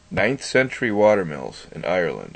Ninth century watermills in Ireland.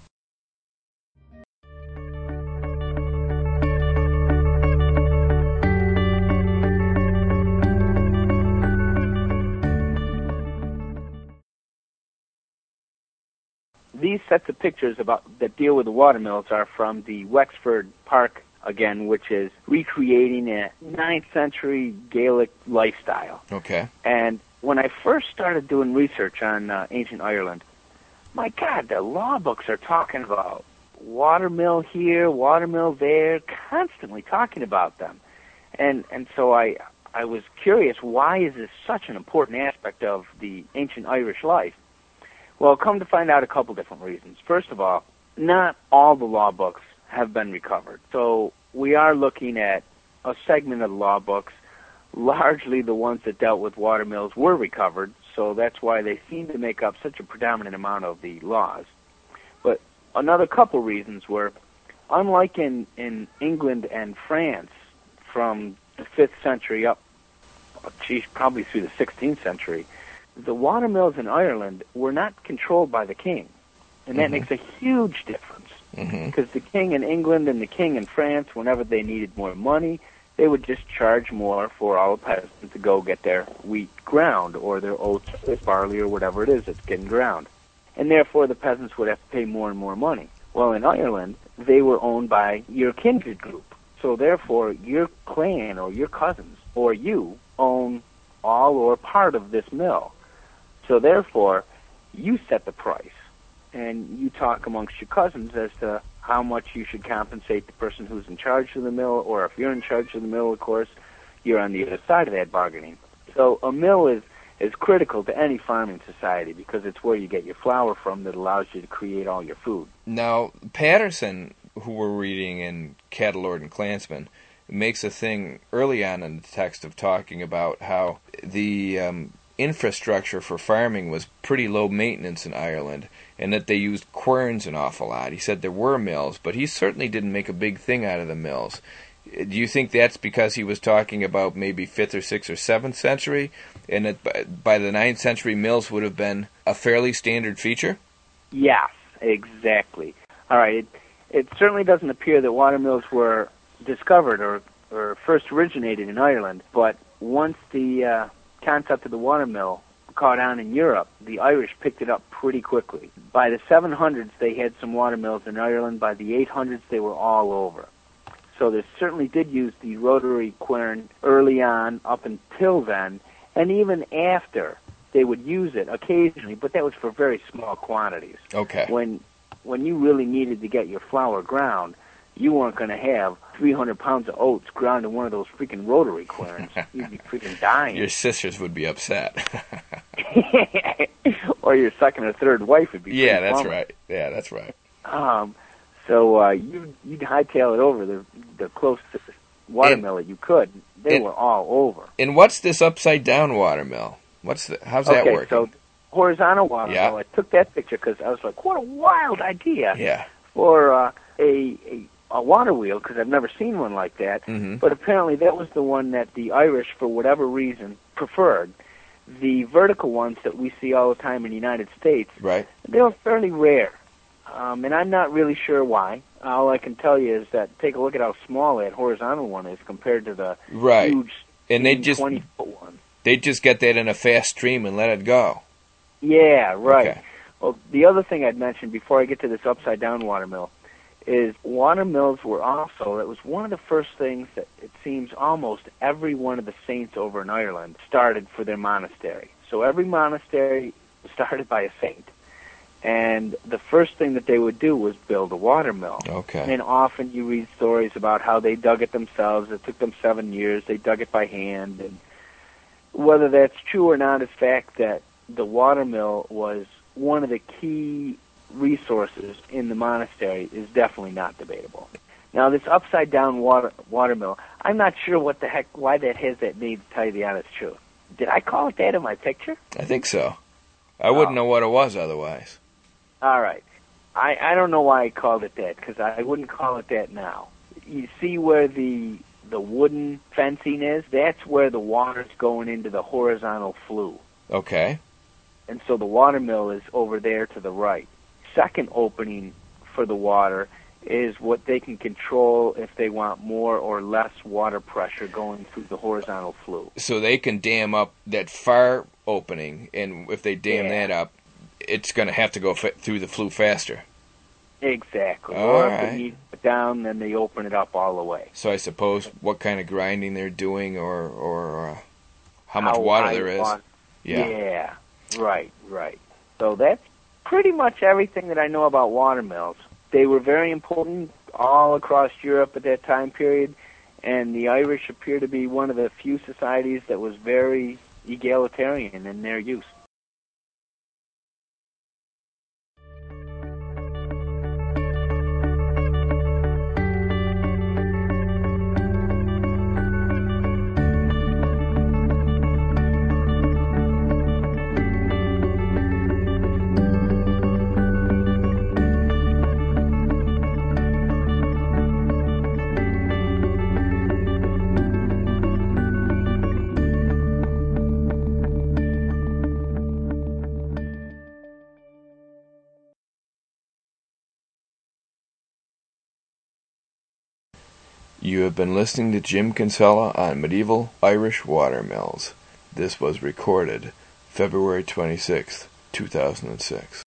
These sets of pictures that deal with the watermills are from the Wexford Park, again, which is recreating a 9th century Gaelic lifestyle. Okay. And when I first started doing research on ancient Ireland, my God, the law books are talking about watermill here, watermill there, constantly talking about them. And so I was curious, why is this such an important aspect of the ancient Irish life? Well, come to find out a couple different reasons. First of all, not all the law books have been recovered. So we are looking at a segment of the law books. Largely the ones that dealt with watermills were recovered, so that's why they seem to make up such a predominant amount of the laws. But another couple reasons were, unlike in England and France from the 5th century up, probably through the 16th century, the watermills in Ireland were not controlled by the king. And that makes a huge difference. Because the king in England and the king in France, whenever they needed more money, they would just charge more for all the peasants to go get their wheat ground, or their oats, or their barley, or whatever it is that's getting ground. And therefore the peasants would have to pay more and more money. Well, in Ireland, they were owned by your kindred group. So therefore, your clan or your cousins or you own all or part of this mill. So therefore, you set the price, and you talk amongst your cousins as to how much you should compensate the person who's in charge of the mill, or if you're in charge of the mill, of course, you're on the other side of that bargaining. So a mill is critical to any farming society because it's where you get your flour from that allows you to create all your food. Now, Patterson, who we're reading in Cattle Lord and Clansman, makes a thing early on in the text of talking about how the infrastructure for farming was pretty low maintenance in Ireland, and that they used querns an awful lot. He said there were mills, but he certainly didn't make a big thing out of the mills. Do you think that's because he was talking about maybe 5th or 6th or 7th century, and that by the 9th century mills would have been a fairly standard feature? Yes, exactly. All right, it certainly doesn't appear that watermills were discovered or first originated in Ireland, but once the concept of the watermill caught on in Europe, the Irish picked it up pretty quickly. By the 700s, they had some watermills in Ireland. By the 800s, they were all over. So they certainly did use the rotary quern early on, up until then, and even after, they would use it occasionally, but that was for very small quantities. Okay. When you really needed to get your flour ground, you weren't going to have 300 pounds of oats ground in one of those freaking rotary querns. You'd be freaking dying. Your sisters would be upset. Or your second or third wife would be. Yeah, that's right. Yeah, that's right. So you'd hightail it over the closest watermill that you could. They were all over. And what's this upside down watermill? How's that working? So horizontal watermill. Yeah. I took that picture because I was like, what a wild idea. Yeah. For a water wheel, because I've never seen one like that. But apparently that was the one that the Irish, for whatever reason, preferred. The vertical ones that we see all the time in the United States, right, they were fairly rare. And I'm not really sure why. All I can tell you is that take a look at how small that horizontal one is compared to the huge and 20-foot one. They just get that in a fast stream and let it go. Yeah, right. Okay. Well, the other thing I'd mention before I get to this upside-down watermill is watermills were also, it was one of the first things that it seems almost every one of the saints over in Ireland started for their monastery. So every monastery was started by a saint. And the first thing that they would do was build a watermill. Okay. And often you read stories about how they dug it themselves. It took them 7 years. They dug it by hand. And whether that's true or not is fact that the watermill was one of the key resources in the monastery is definitely not debatable. Now, this upside-down watermill, I'm not sure why that has that name, to tell you the honest truth. Did I call it that in my picture? I think so. I wouldn't know what it was otherwise. All right. I don't know why I called it that, because I wouldn't call it that now. You see where the wooden fencing is? That's where the water's going into the horizontal flue. Okay. and so the water mill is over there to the right. Second opening for the water is what they can control if they want more or less water pressure going through the horizontal flue. So they can dam up that far opening, and if they dam that up, it's going to have to go through the flue faster. Exactly. All or right. if they need it down, then they open it up all the way. So I suppose what kind of grinding they're doing, or how much water there is. Yeah. Right. So that's pretty much everything that I know about water mills. They were very important all across Europe at that time period, and the Irish appear to be one of the few societies that was very egalitarian in their use. You have been listening to Jim Kinsella on medieval Irish water mills. This was recorded February 26th, 2006.